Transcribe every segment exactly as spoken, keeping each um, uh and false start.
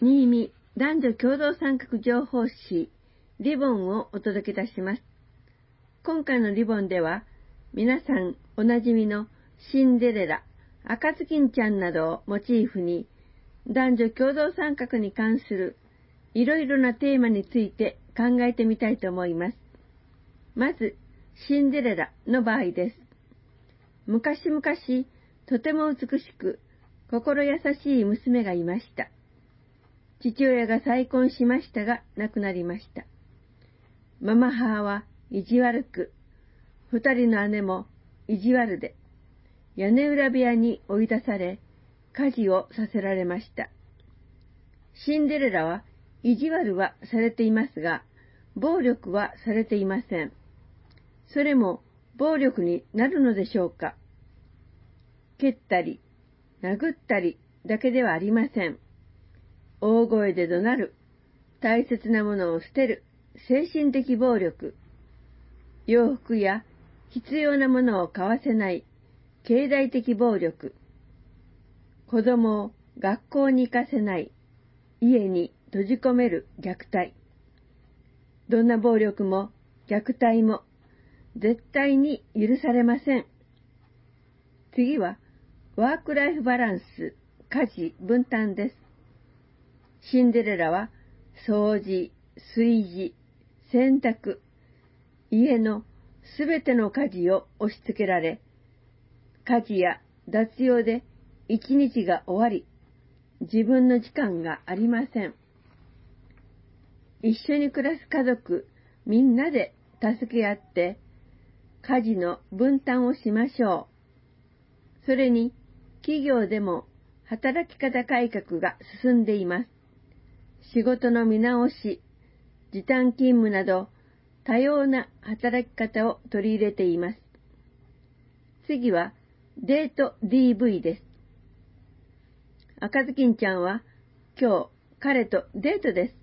新見男女共同参画情報誌リボンをお届けいたします。今回のリボンでは、皆さんおなじみのシンデレラ、赤ずきんちゃんなどをモチーフに、男女共同参画に関するいろいろなテーマについて考えてみたいと思います。まず、シンデレラの場合です。昔々、とても美しく、心優しい娘がいました。父親が再婚しましたが亡くなりました。ママ母は意地悪く、二人の姉も意地悪で、屋根裏部屋に追い出され、家事をさせられました。シンデレラは意地悪はされていますが、暴力はされていません。それも暴力になるのでしょうか。蹴ったり、殴ったりだけではありません。大声で怒鳴る、大切なものを捨てる、精神的暴力、洋服や必要なものを買わせない、経済的暴力、子供を学校に行かせない、家に閉じ込める虐待。どんな暴力も虐待も絶対に許されません。次は、ワークライフバランス、家事分担です。シンデレラは掃除、炊事、洗濯、家のすべての家事を押し付けられ、家事や雑用で一日が終わり、自分の時間がありません。一緒に暮らす家族みんなで助け合って家事の分担をしましょう。それに企業でも働き方改革が進んでいます。仕事の見直し、時短勤務など多様な働き方を取り入れています。次はデート ディーブイ です。赤ずきんちゃんは今日彼とデートです。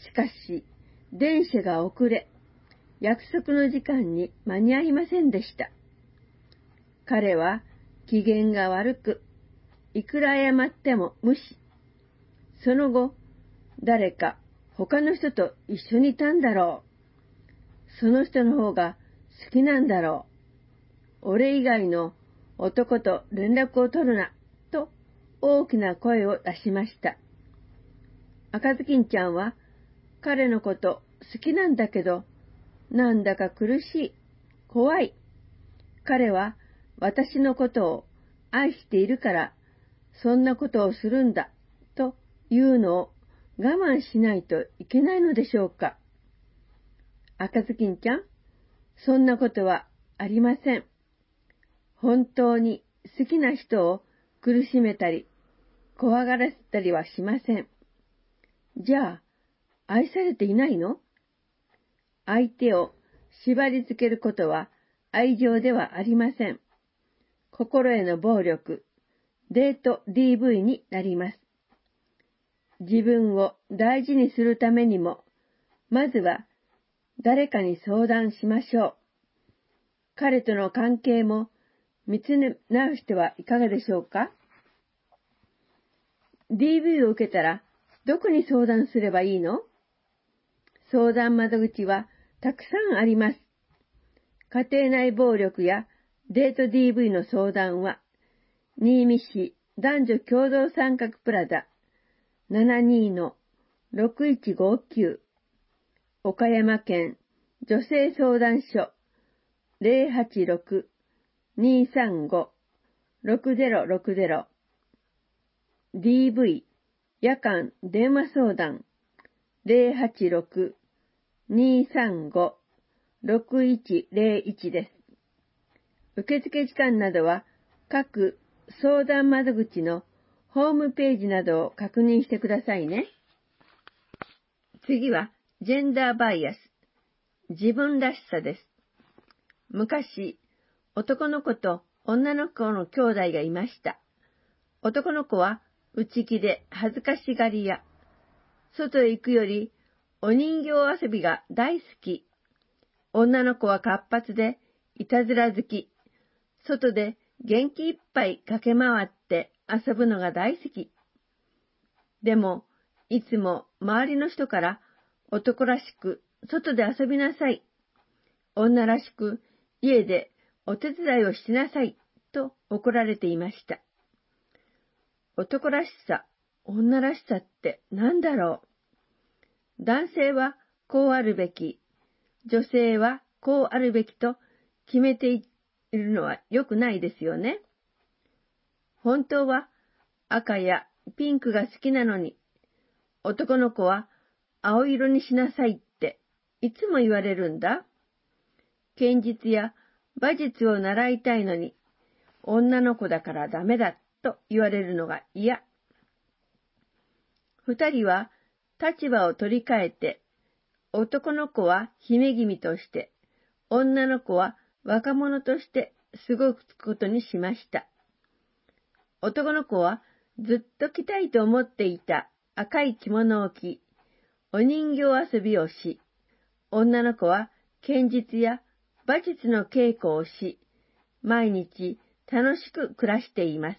しかし電車が遅れ、約束の時間に間に合いませんでした。彼は機嫌が悪く、いくら謝っても無視。その後、誰か他の人と一緒にいたんだろう。その人の方が好きなんだろう。俺以外の男と連絡を取るな、と大きな声を出しました。赤ずきんちゃんは彼のこと好きなんだけど、なんだか苦しい、怖い。彼は私のことを愛しているから、そんなことをするんだ、というのを我慢しないといけないのでしょうか。赤ずきんちゃん、そんなことはありません。本当に好きな人を苦しめたり、怖がらせたりはしません。じゃあ、愛されていないの？相手を縛り付けることは愛情ではありません。心への暴力、デート ディーブイ になります。自分を大事にするためにも、まずは誰かに相談しましょう。彼との関係も見つめ直してはいかがでしょうか。ディーブイ を受けたらどこに相談すればいいの？相談窓口はたくさんあります。家庭内暴力やデート ディーブイ の相談は、新見市男女共同参画プラザ ななにー ろくいちごきゅう、岡山県女性相談所 ゼロはちろく にーさんご ろくゼロろくゼロ、ディーブイ 夜間電話相談 ゼロはちろく にーさんご ろくいちゼロいち です。受付時間などは各相談窓口のホームページなどを確認してくださいね。次はジェンダーバイアス、自分らしさです。昔、男の子と女の子の兄弟がいました。男の子は内気で恥ずかしがり屋。外へ行くよりお人形遊びが大好き。女の子は活発でいたずら好き。外で元気いっぱい駆け回って遊ぶのが大好き。でもいつも周りの人から男らしく外で遊びなさい、女らしく家でお手伝いをしなさいと怒られていました。男らしさ、女らしさって何だろう。男性はこうあるべき、女性はこうあるべきと決めているのは良くないですよね。本当は赤やピンクが好きなのに、男の子は青色にしなさいっていつも言われるんだ。剣術や馬術を習いたいのに、女の子だからダメだと言われるのが嫌。二人は立場を取り替えて、男の子は姫君として、女の子は若者として過ごすことにしました。男の子はずっと着たいと思っていた赤い着物を着、お人形遊びをし、女の子は剣術や馬術の稽古をし、毎日楽しく暮らしています。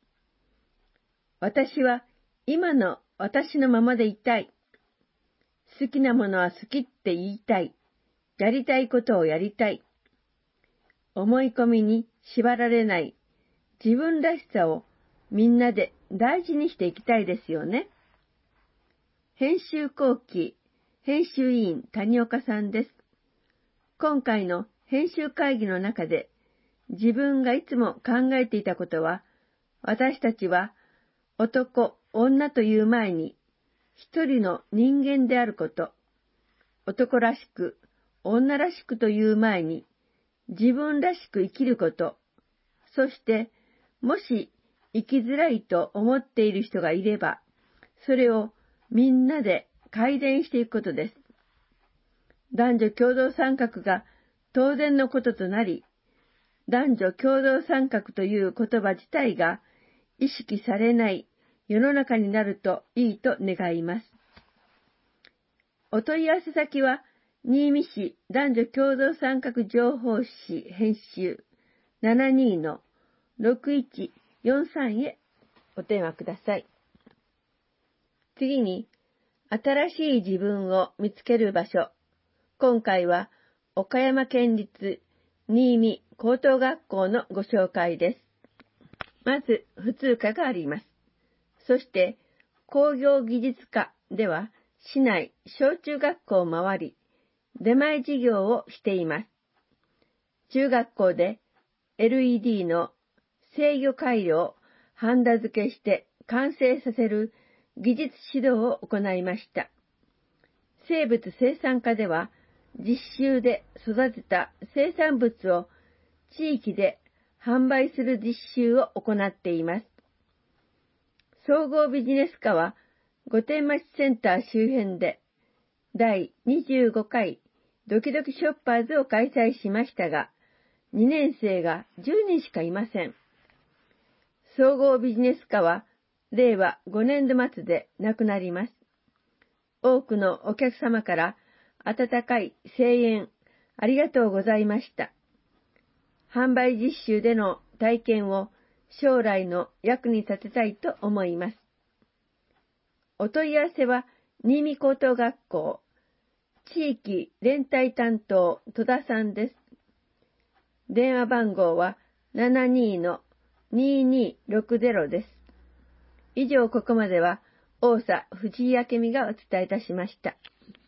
私は今の私のままでいたい。好きなものは好きって言いたい。やりたいことをやりたい。思い込みに縛られない自分らしさをみんなで大事にしていきたいですよね。編集後期、編集委員谷岡さんです。今回の編集会議の中で自分がいつも考えていたことは、私たちは男、女という前に一人の人間であること、男らしく、女らしくという前に自分らしく生きること、そしてもし生きづらいと思っている人がいれば、それをみんなで改善していくことです。男女共同参画が当然のこととなり、男女共同参画という言葉自体が意識されない世の中になるといいと願います。お問い合わせ先は、新見市男女共同参画情報誌編集 ななにーのろくいちよんさん へお電話ください。次に、新しい自分を見つける場所。今回は、岡山県立新見高等学校のご紹介です。まず、普通科があります。そして、工業技術科では、市内小中学校を回り、出前授業をしています。中学校で エルイーディー の制御回路をハンダ付けして完成させる技術指導を行いました。生物生産科では実習で育てた生産物を地域で販売する実習を行っています。総合ビジネス科は御殿町センター周辺で第にじゅうごかいドキドキショッパーズを開催しましたが、にねん生がじゅうにんしかいません。総合ビジネス科はれいわごねんど末でなくなります。多くのお客様から温かい声援ありがとうございました。販売実習での体験を将来の役に立てたいと思います。お問い合わせは新見高等学校地域連帯担当戸田さんです。電話番号は ななにーのにーにーろくぜろ です。以上ここまでは大佐藤井明美がお伝えいたしました。